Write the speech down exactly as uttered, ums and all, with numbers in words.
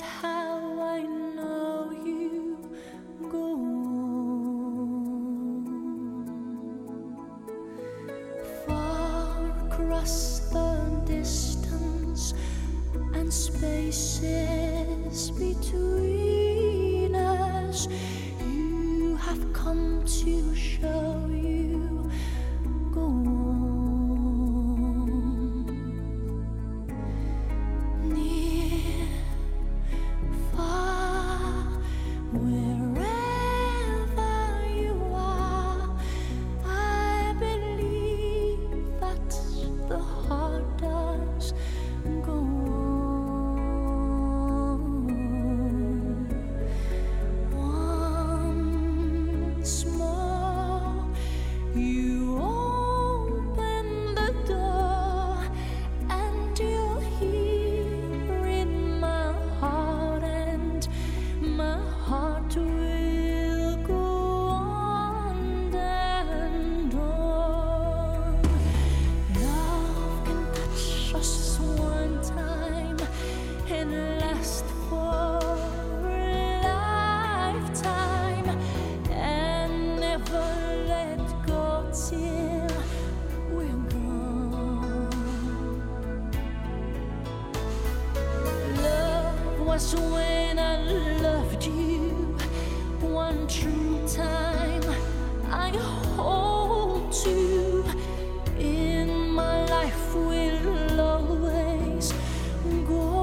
how I know you go on. Far across the distance and spaces between us, you have come to show you go on. Near, far, wherever you are, I believe that the heart does go on. Once more, you open the door, and you'll hear in my heart, and my heart will go on and on. Love can touch us one time and last for a lifetime, and never let go till we're gone. Love was when I loved you one true time. I hold you in my life will always go